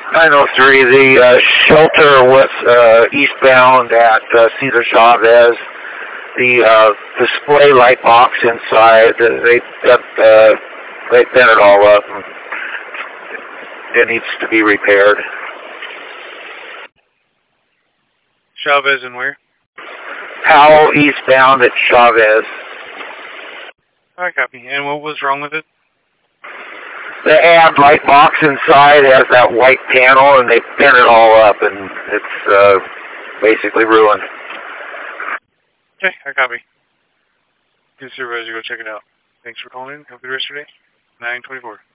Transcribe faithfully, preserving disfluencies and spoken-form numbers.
nine oh three, the uh, shelter was uh, eastbound at uh, Cesar Chavez. The uh, display light box inside, they got, uh, they bent it all up. It needs to be repaired. Chavez and where? Powell eastbound at Chavez. I copy. And what was wrong with it? The ad light box inside has that white panel, and they bent it all up, and it's uh, basically ruined. Okay, I copy. Good supervisor, go check it out. Thanks for calling in. Have a good rest of your day. nine twenty-four.